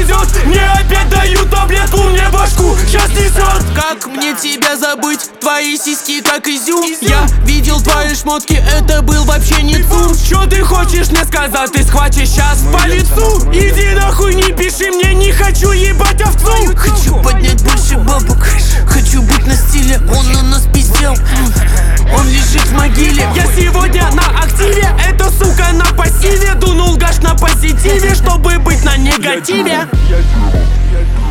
везет. Мне опять дают таблетку, мне башку сейчас несет. Как мне тебя забыть? Твои сиськи как изюм. Я видел твои шмотки, это был вообще не цум. Чё ты хочешь мне сказать? Ты схватишь сейчас по лицу. Иди нахуй, не пиши мне, не хочу ебать овцу. Хочу поднять больше бабок, хочу быть на стиле. Он на нас пиздел, он лежит в могиле. Я сегодня на активе, эта сука на пассиве. Дунул гаш на позитиве, чтобы быть на негативе.